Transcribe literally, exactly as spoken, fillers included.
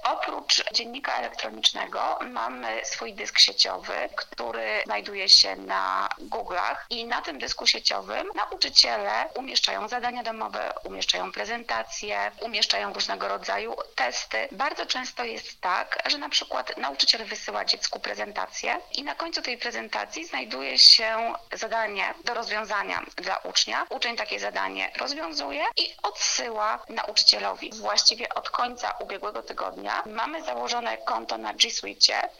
Oprócz dziennika elektronicznego mamy swój dysk sieciowy, który znajduje się na Google'ach i na tym dysku sieciowym nauczyciele umieszczają zadania domowe, umieszczają prezentacje, umieszczają różnego rodzaju testy. Bardzo często jest tak, że na przykład nauczyciel wysyła dziecku prezentację i na końcu tej prezentacji znajduje się zadanie do rozwiązania dla ucznia. Uczeń takie zadanie rozwiązuje i odsyła nauczycielowi. Właściwie od końca ubiegłego tygodnia mamy założone konto na G Suite,